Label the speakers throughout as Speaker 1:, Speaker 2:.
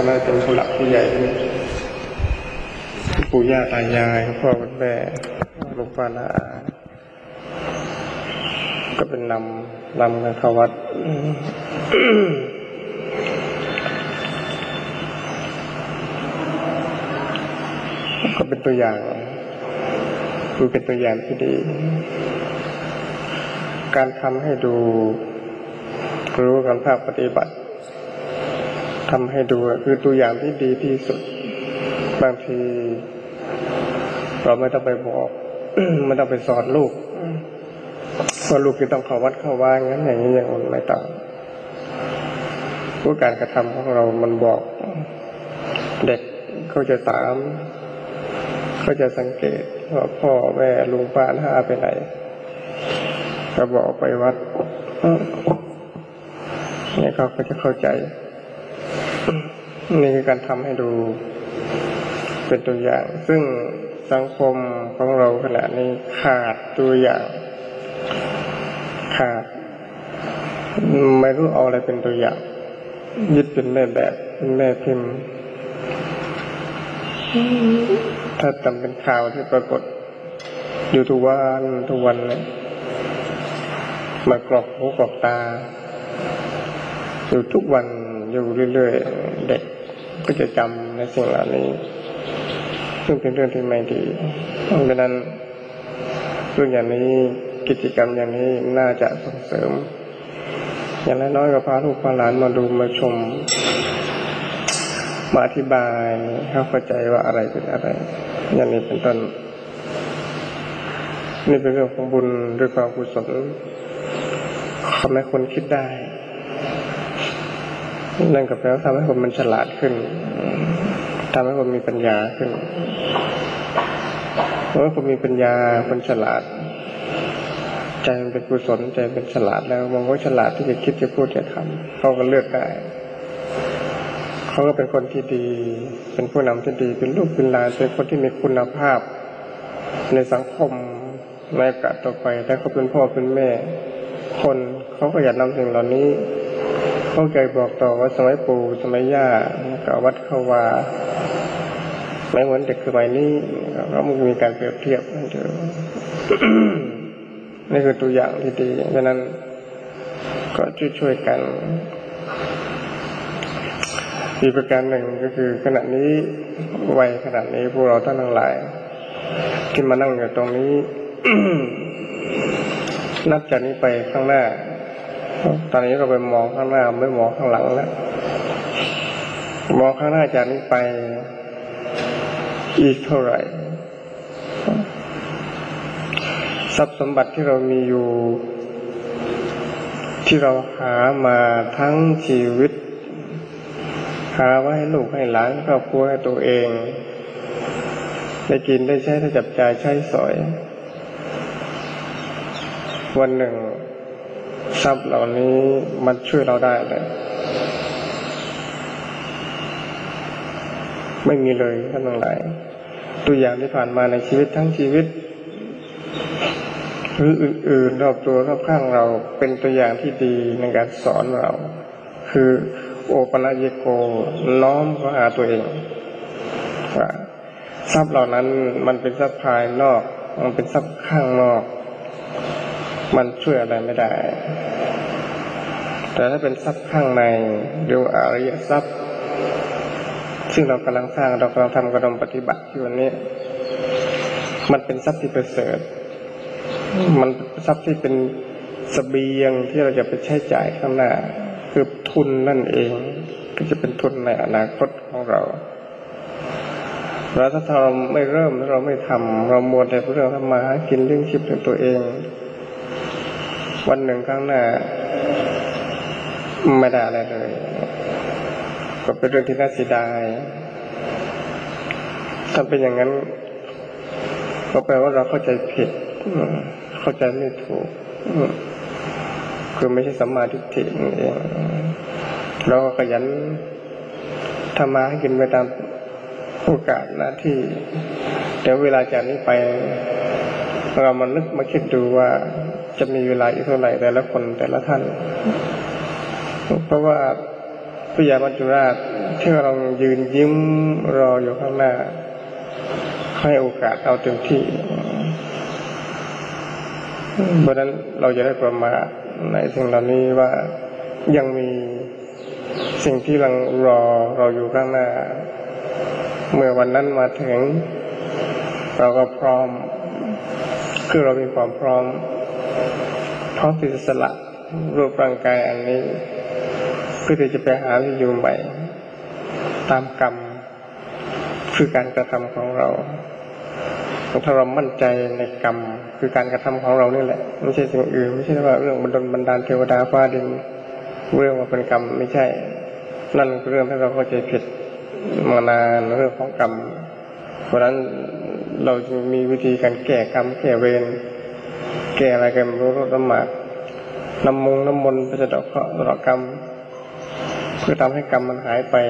Speaker 1: ก็น่าจะเป็นผู้หลักผู้ใหญ่ปู่ย่าตายายพ่อคุณแม่ลุงป้าน้าอาก็เป็นนำกันเข้าวัดก็เป็นตัวอย่างคือเป็นตัวอย่างที่ดีการทำให้ดูรู้การภาคปฏิบัติทำให้ดูคือตัวอย่างที่ดีที่สุดบางทีเราไม่ต้องไปบอกไม่ต้องไปสอนลูกว่าลูกจะต้องเข้าวัดเข้าว่างั้นอย่างนี้อย่างนั้นไม่ต้องผู้การกระทำของเรามันบอกเด็กเขาจะตามเขาจะสังเกตว่าพ่อแม่ลุงป้าน้าอาไปไหนก็บอกไปวัดนี่เขาก็จะเข้าใจนี่คือการทำให้ดูเป็นตัวอย่างซึ่งสังคมของเราขณะนี้ขาดตัวอย่างขาดไม่รู้เอาอะไรเป็นตัวอย่างยึดเป็นแม่แบบเป็นแม่พิมพ์ถ้าจำเป็นข่าวที่ปรากฏอยู่ทุกวันเลยมากรอกหูกรอกตาอยู่ทุกวันอยู่เรื่อยๆเด็กก็จะจำในสิ่งเหล่านี้ซึ่งเป็นเรื่องที่ไม่ดีเพราะฉะนั้นเรื่องอย่างนี้กิจกรรมอย่างนี้น่าจะส่งเสริมอย่างน้อยๆก็พาลูกพาหลานมาดูมาชมมาอธิบายให้เข้าใจว่าอะไรเป็นอะไรอย่างนี้เป็นต้นนี่เป็นเรื่องของบุญด้วยความกุศลทำให้คนคิดได้นั่นก็แปลว่าทำให้คนมันฉลาดขึ้นทำให้คนมีปัญญาขึ้นเพราะว่าคนมีปัญญาคนฉลาดใจมันเป็นกุศลใจเป็นฉลาดแล้วมองว่าฉลาดที่จะคิดจะพูดจะทำเขาก็เลือกได้เขาก็เป็นคนที่ดีเป็นผู้นำที่ดีเป็นลูกเป็นหลานเป็นคนที่มีคุณภาพในสังคมในโอกาสต่อไปถ้าเขาเป็นพ่อเป็นแม่คนเขาก็อยากนำสิ่งเหล่านี้เข้าใจบอกต่อว่าสมัยปู่สมัยย่ากับวัดเข้าวาไม่เหมือนเด็กสมัยนี้ก็มีการเปรียบเทียบนั่นเองนี่คือตัวอย่างที่ดีเพราะนั้นก็ช่วยกันอีกประการหนึ่งก็คือขณะนี้วัยขณะนี้พวกเราทั้งหลายที่มานั่งอยู่ตรงนี้ นับจากนี้ไปข้างหน้าตอนนี้เราไปมองข้างหน้าไม่มองข้างหลังแล้วมองข้างหน้าจากนี้ไปอีกเท่าไหร่ทรัพย์สมบัติที่เรามีอยู่ที่เราหามาทั้งชีวิตหาไว้ให้ลูกให้หลานครอบครัวให้ตัวเองได้กินได้ใช้ได้จับจ่ายใช้สอยวันหนึ่งทรัพย์เหล่านี้มันช่วยเราได้เลยไม่มีเลยท่านทั้งหลายตัวอย่างที่ผ่านมาในชีวิตทั้งชีวิตหรืออื่นๆรอบตัวรอบข้างเราเป็นตัวอย่างที่ดีในการสอนเราคือโอปัญญโกน้อมเข้าหาตัวเองว่าทรัพย์เหล่านั้นมันเป็นทรัพย์ภายนอกมันเป็นทรัพย์ข้างนอกมันช่วยอะไรไม่ได้แต่ถ้าเป็นทรัพย์ข้างในเรียกว่าอริยทรัพย์ซึ่งเรากำลังสร้างเรากำลังทำกำลังปฏิบัติอยู่วันนี้มันเป็นทรัพย์ที่ประเสริฐมันทรัพย์ที่เป็นเสบียงที่เราจะไปใช้จ่ายข้างหน้าคือทุนนั่นเองก็จะเป็นทุนในอนาคตของเราแล้วถ้าเราไม่เริ่มเราไม่ทำเรามัวแต่เรื่องทำมาหากินเลี้ยงชีพของตัวเองวันหนึ่งข้างหน้าไม่ได้อะไรเลยก็เป็นเรื่องที่น่าเสียดายถ้าเป็นอย่างนั้นก็แปลว่าเราเข้าใจผิดเข้าใจไม่ถูกคือไม่ใช่สัมมาทิฏฐิเองเราก็ขยันทำมาให้กินไปตามโอกาสหน้าที่แต่เวลาจากนี้ไปเรามานึกมาคิดดูว่าจะมีเวลาอีกเท่าไหร่แต่ละคนแต่ละท่านเพราะว่าพญามัจจุราชที่เรายืนยิ้มรออยู่ข้างหน้าให้โอกาสเอาเต็มที่เพราะนั้นเราจะได้ประมาทในสิ่งเหล่านี้ว่ายังมีสิ่งที่กำลังรอเราอยู่ข้างหน้าเมื่อวันนั้นมาถึงเราก็พร้อมคือเรามีความพร้อมที่จะสละรูปร่างกายอันนี้เพื่อที่จะไปหาที่อยู่ใหม่ตามกรรมคือการกระทำของเราถ้าเรามั่นใจในกรรมคือการกระทำของเรานี่แหละไม่ใช่สิ่งอื่นไม่ใช่ว่าเรื่องบันดาลเทวดาฟ้าดินเรื่องว่าเป็นกรรมไม่ใช่นั่นคือเรื่องที่เราเข้าใจผิดมานานเรื่องของกรรมเพราะฉะนั้นเราจึงมีวิธีการแก้กรรมแก้เวรแก้อะไรกันรู้ละหมาดน้ำมนต์ไปสะเดาะเคราะห์สะเดาะกรรมเพื่อทำให้กรรมมันหายไป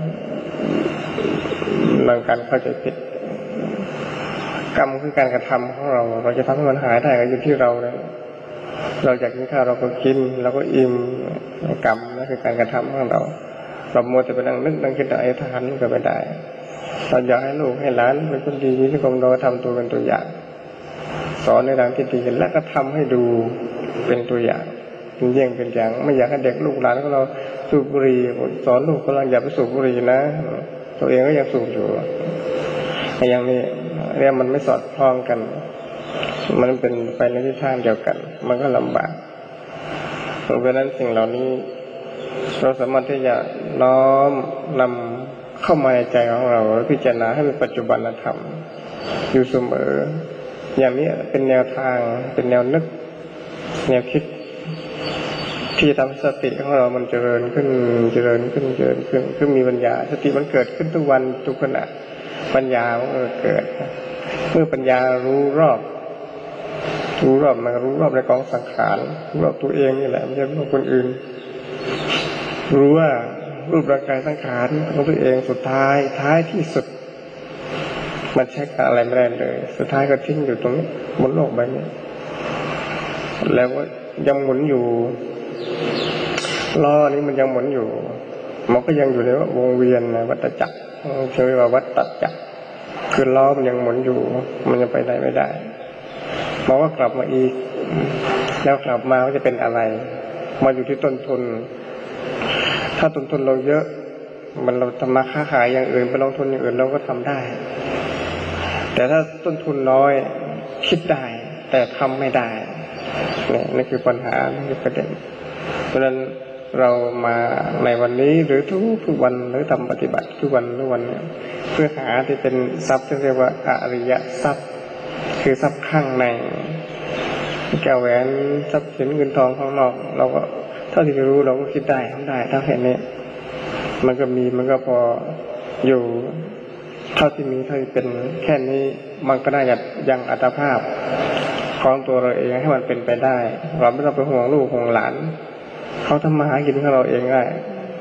Speaker 1: หลังการเข้าใจผิดกรรมคือการกระทำของเราจะทำให้มันหายได้ก็อยู่ที่เราเลยเราอยากกินข้าวเราก็กินเราก็อิ่มกรรมนั่นคือการกระทำของเรามัวแต่ไปนั่งนึกนั่งคิดไอ้ทหารก็ไม่ได้เราอยากให้ลูกให้หลานเป็นคนดีที่ของเราทำตัวเป็นตัวอย่างสอนในทางที่ดีและก็ทำให้ดูเป็นตัวอย่างเป็นเยี่ยงเป็นอย่างไม่อยากให้เด็กลูกหลานของเราสูบบุหรี่สอนลูกกำลังอย่าไปสูบบุหรี่นะตัวเองก็ยังสูบอยู่อย่างนี้เรื่องมันไม่สอดคล้องกันมันเป็นไปในทิศทางเดียวกันมันก็ลำบากเพราะฉะนั้นสิ่งเหล่านี้เราสามารถที่จะน้อมนำเข้ามาในใจของเราพิจารณาให้เป็นปัจจุบันธรรมอยู่เสมออย่างนี้เป็นแนวทางเป็นแนวนึกแนวคิดที่ทำสติของเรามันเจริญขึ้นคือมีปัญญาสติมันเกิดขึ้นทุกวันทุกขณะปัญญามันเกิดเมื่อปัญญารู้รอบมันรู้รอบในกองสังขารรู้รอบตัวเองนี่แหละไม่ใช่รู้คนอื่นรู้ว่ารูปร่างกายสังขารของตัวเองสุดท้ายที่สุดมันใช้อะไรไม่ได้เลยสุดท้ายก็ทิ้งอยู่ตรงนี้บนโลกใบนี้แล้วก็ยังหมุนอยู่ล้อนี้มันยังหมุนอยู่มันก็ยังอยู่ในวงเวียนนะวัฏจักรเรียกว่าวัฏจักรคือล้อมันยังหมุนอยู่มันยังไปไหนไม่ได้มันก็กลับมาอีกแล้วกลับมาก็จะเป็นอะไรมาอยู่ที่ต้นทุนถ้าต้นทุนเราเยอะมันเราทำมาค้าขายอย่างอื่นไปลงทุนอย่างอื่นเราก็ทำได้แต่ถ้าต้นทุนน้อยคิดได้แต่ทำไม่ได้นี่คือปัญหานี่คือประเด็นเพราะฉะนั้นเรามาในวันนี้หรือทุกวันหรือทำปฏิบัติทุกวันเนี่ยเพื่อหาที่เป็นทรัพย์ที่เรียกว่าอริยทรัพย์คือทรัพย์ข้างในแก้วแหวนทรัพย์สินเงินทองข้างนอกเราก็เท่าที่จะรู้เราก็คิดได้ทำได้ถ้าแค่นี้มันก็พออยู่เท่าที่มีเท่าที่เป็นแค่นี้มันก็น่าจะยังอัตภาพของตัวเราเองให้มันเป็นไปได้เราไม่ต้องไปห่วงลูกห่วงหลานเขาทำมาหากินของเราเองได้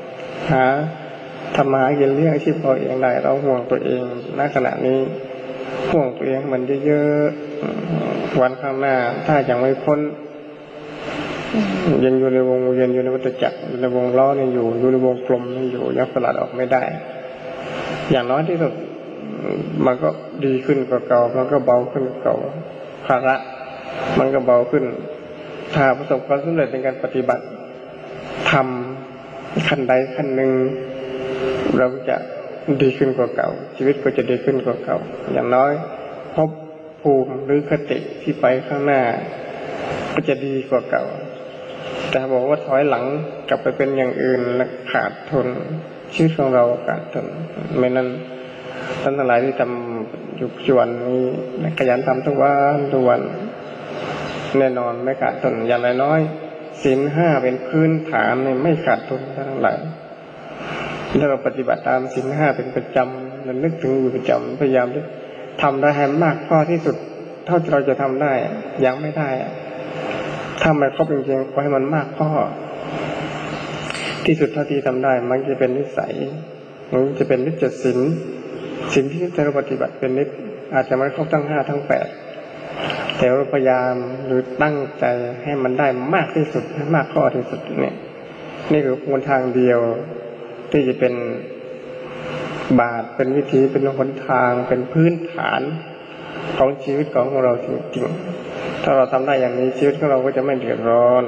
Speaker 1: ทำมาหากินเลี้ยงอาชีพเราเองได้เราห่วงตัวเองณขณะนี้ห่วงตัวเองมันเยอะๆวันข้างหน้าถ้ายังไม่พ้นยังอยู่ในวงเวียนอยู่ในวัฏจักรในวงล้อนี่อยู่ในวงกลมนี่อยู่ยังสลัดออกไม่ได้อย่างน้อยที่สุดมันก็ดีขึ้นกว่าเก่ามันก็เบาขึ้นกว่าเก่าภาระมันก็เบาขึ้นถ้าประสบความสำเร็จในการปฏิบัติทำขั้นใดขั้นหนึ่งเราจะดีขึ้นกว่าเก่าชีวิตก็จะดีขึ้นกว่าเก่าอย่างน้อยภพภูมิหรือคติที่ไปข้างหน้าก็จะดีกว่าเก่าแต่บอกว่าถอยหลังกลับไปเป็นอย่างอื่นและขาดทุนชีวิตของเราขาดทุนไม่นั้นท่านทั้งหลายที่ทำอยู่ปัจจุบันนี้ขยันทำทุกวันแน่นอนไม่ขาดทุนอย่างน้อยศีล 5เป็นพื้นฐานไม่ขาดทุนทั้งหลายถ้าเราปฏิบัติตามศีล 5เป็นประจำเรานึกถึงอยู่ประจำพยายามที่ทำได้ให้มากพอที่สุดเท่าที่เราจะทำได้ยังไม่ได้ถ้าไม่ครบจริงๆขอให้มันมากพอที่สุดเท่าที่ทำได้มันจะเป็นนิสัยมันจะเป็นนิจศีลสิ่งที่เราปฏิบัติเป็นนิจอาจจะไม่ครบทั้ง 5 ทั้ง 8แต่เราพยายามหรือตั้งใจให้มันได้มากที่สุดให้มากข้อที่สุดนี่คือหนทางเดียวที่จะเป็นบาตรเป็นวิธีเป็นหนทางเป็นพื้นฐานของชีวิตของเราจริงๆถ้าเราทำได้อย่างนี้ชีวิตของเราก็จะไม่เดือดร้อน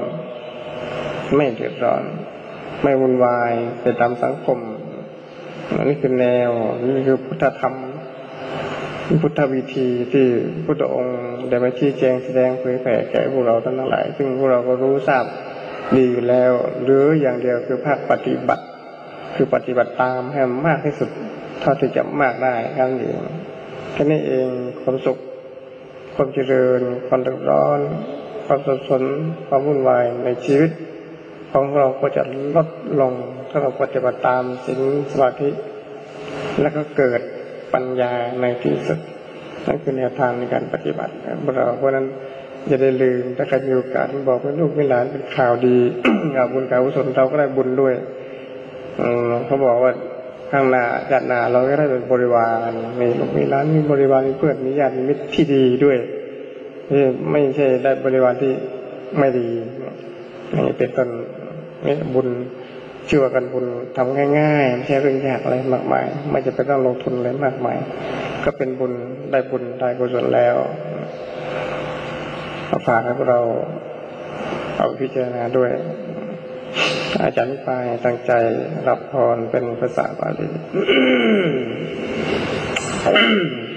Speaker 1: ไม่วุ่นวายไปตามสังคมนี่คือแนวนี่คือพุทธธรรมพุทธวิธีที่พุทธองค์ได้มาชี้แจงแสดงเผยแผ่แก่พวกเราทั้งหลายซึ่งพวกเราก็รู้ทราบดีอยู่แล้วหรืออย่างเดียวคือภาคปฏิบัติคือปฏิบัติตามให้มากที่สุดเท่าที่จะมากได้ครั้งเดียวแค่นี้เองความสุขความเจริญความเดือดร้อนความสับสนความวุ่นวายในชีวิตของเราก็จะลดลงถ้าเราปฏิบัติตามศีลสมาธิแล้วก็เกิดปัญญาในที่สุดนั่นคือแนวทางในการปฏิบัติเราเพราะนั้นอย่าได้ลืมถ้าใครมีโอกาสบอกให้ลูกให้หลานเป็นข่าวดี ข่าวบุญข่าวกุศลเราก็ได้บุญด้วยเขาบอกว่าข้างหน้าญาติหน้าเราก็ได้เป็นบริวารมีลูกมีหลานมีบริวารมีเพื่อนมีญาติมีมิตรที่ดีด้วยไม่ใช่ได้บริวารที่ไม่ดีนี่เป็นต้นนี่บุญชื่อว่ากันบุญทำง่ายๆไม่ใช่เรื่องยากอะไรมากมายไม่จะเป็นต้องลงทุนอะไรมากมายก็เป็นบุญได้กุศลแล้วฝากให้พวกเราเอาพิจารณาด้วยอาจารย์ปายตั้งใจรับพรเป็นภาษาบาลี